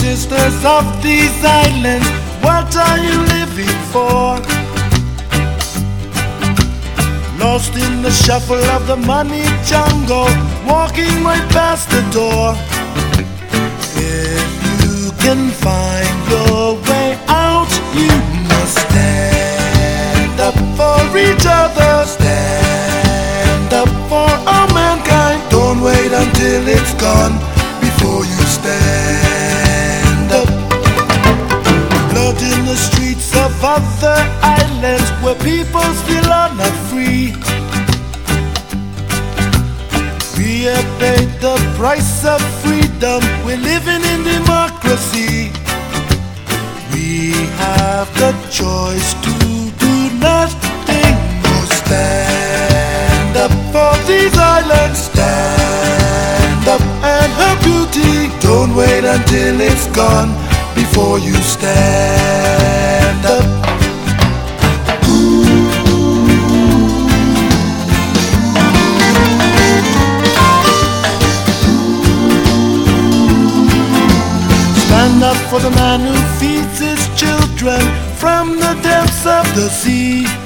sisters of these islands, what are you living for? Lost in the shuffle of the money jungle, walking right past the door. If you can find your way out, you must stand up for each other. Stand up for all mankind. Don't wait until it's gone before you stand up. Blood in the streets of other islands where people still are not free. We have paid the price of freedom. We're living in democracy. We have the choice to do nothing but stand up for these islands. Stand up and her beauty. Don't wait until it's gone before you stand up. Stand up for the man who feeds his children from the depths of the sea.